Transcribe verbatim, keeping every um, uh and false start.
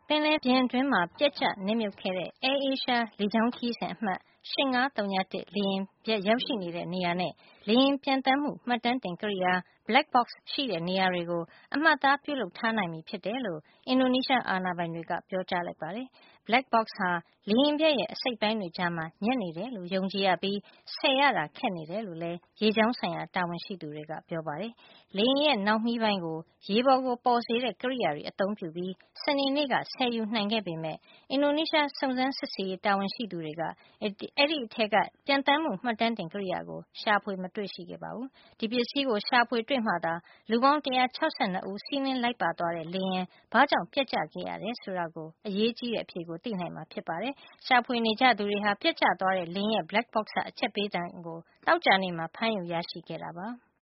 ပင်လယ်ပြင်အတွင်းမှာပျက်ကျနစ်မြုပ်ခဲ့တဲ့ Air Asia လေကြောင်းခရီးစဉ်အမှတ် ၈၅၀၁ လေယာဉ်ရောက်ရှိနေတဲ့နေရာနဲ့ လေယာဉ်ပျံသန်းမှုမှတ်တမ်းတင်ကိရိယာ Black Box ရှိတဲ့နေရာတွေကို အမှတ်အသားပြုလုပ်ထားနိုင်ပြီဖြစ်တယ်လို့ အင်ဒိုနီးရှားအာဏာပိုင်တွေက ပြောကြားလိုက်ပါတယ်။ Black Box ဟာ လေယာဉ်ပျက်ရဲ့အစိတ်အပိုင်းတွေကြားမှာ ညပ်နေတယ်လို့ယုံကြည်ရပြီး ဆယ်ရတာခက်နေတယ်လို့လည်း ရေကြောင်းဆိုင်ရာတာဝန်ရှိသူတွေက ပြောပါတယ်။ လေယာဉ်ရဲ့နောက်မီးပိုင်းကို ရေပေါ်ကိုပေါ်စေတဲ့ကိရိယာတွေအသုံးပြုပြီး စနေနေ့က ဆယ်ယူနိုင်ခဲ့ပေမယ့် အင်ဒိုနီးရှားစုံစမ်းစစ်ဆေးရေးတာဝန်ရှိသူတွေက အဲဒီအထဲက ပျံသန်းမှုမှတ်တမ်းတင်ကိရိယာကို ရှာဖွေမတွေ့ရှိခဲ့ပါဘူး။ ဒီပစ္စည်းကိုရှာဖွေတွေ့မှသာ လူပေါင်း ၁၆၂ ဦးစီးနင်းလိုက်ပါသွားတဲ့လေယာဉ် ဘာကြောင့်ပျက်ကျခဲ့ရတယ်ဆိုတာကို အရေးကြီးတဲ့အဖြေကိုသိနိုင်မှာဖြစ်ပါတယ်။ ရှာဖွေနေကြသူတွေဟာ ပျက်ကျသွားတဲ့လေယာဉ်ရဲ့ Black Box ကအချက်ပေးသံကို သောကြာနေ့မှာ ဖမ်းယူရရှိခဲ့တာပါ။